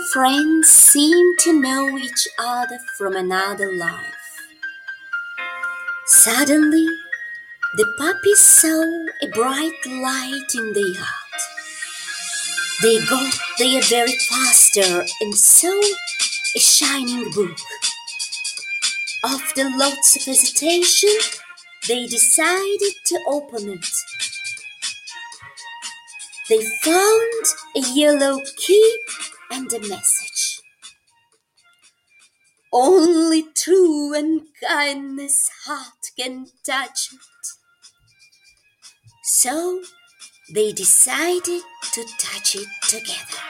friends seemed to know each other from another life. Suddenly, the puppies saw a bright light in the yard. They got there very faster and saw a shining book. After lots of hesitation, they decided to open it. They found a yellow key and a message. Only true and kindness heart can touch it. So they decided to touch it together.